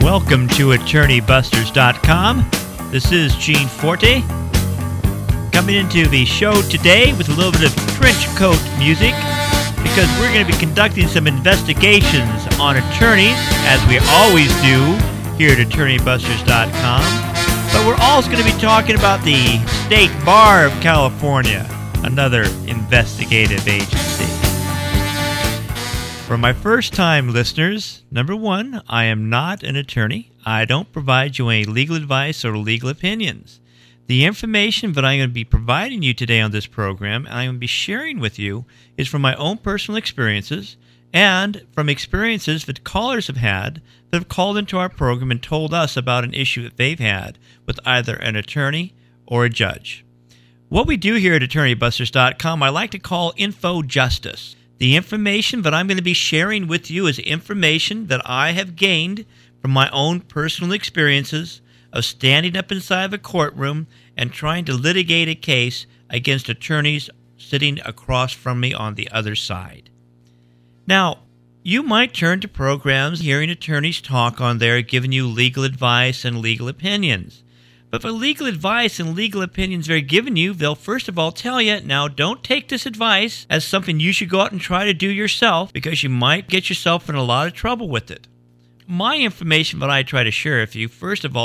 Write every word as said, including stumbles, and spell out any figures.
Welcome to Attorney Busters dot com. This is Gene Forte, coming into the show today with a little bit of trench coat music, because we're going to be conducting some investigations on attorneys, as we always do here at Attorney Busters dot com. But we're also going to be talking about the State Bar of California, another investigative agency. For my first-time listeners, number one, I am not an attorney. I don't provide you any legal advice or legal opinions. The information that I'm going to be providing you today on this program, and I'm going to be sharing with you, is from my own personal experiences and from experiences that callers have had that have called into our program and told us about an issue that they've had with either an attorney or a judge. What we do here at Attorney Busters dot com, I like to call info justice. The information that I'm going to be sharing with you is information that I have gained from my own personal experiences of standing up inside of a courtroom and trying to litigate a case against attorneys sitting across from me on the other side. Now, you might turn to programs hearing attorneys talk on there, giving you legal advice and legal opinions. But for legal advice and legal opinions they're giving you, they'll first of all tell you, now don't take this advice as something you should go out and try to do yourself, because you might get yourself in a lot of trouble with it. My information that I try to share with you, first of all,